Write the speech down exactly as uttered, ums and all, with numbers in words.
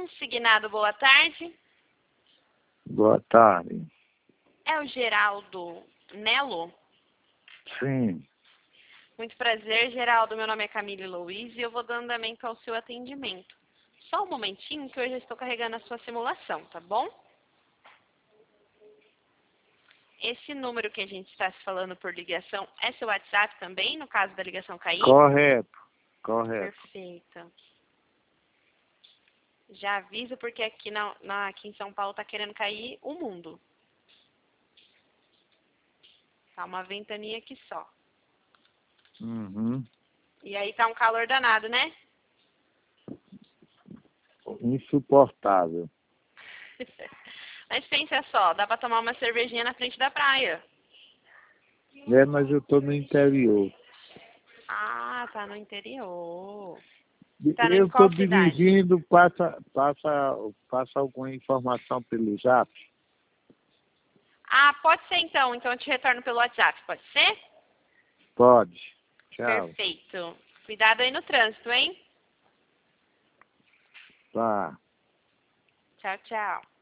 Consignado, boa tarde. Boa tarde. É o Geraldo Nelo? Sim. Muito prazer, Geraldo. Meu nome é Camille Luiz e eu vou dando andamento ao seu atendimento. Só um momentinho que eu já estou carregando a sua simulação, tá bom? Esse número que a gente está se falando por ligação é seu WhatsApp também, no caso da ligação cair? Correto. Correto. Perfeito. Já aviso porque aqui, na, na, aqui em São Paulo está querendo cair o mundo. Tá uma ventania aqui só. Uhum. E aí tá um calor danado, né? Insuportável. Mas pensa só, dá pra tomar uma cervejinha na frente da praia. É, mas eu estou no interior. Ah, tá no interior. Tá no, em Eu qual estou cidade? dirigindo, passa, passa, passa alguma informação pelo Zap? Ah, pode ser então. Então eu te retorno pelo WhatsApp, pode ser? Pode. Tchau. Perfeito. Cuidado aí no trânsito, hein? Tá. Tchau, tchau.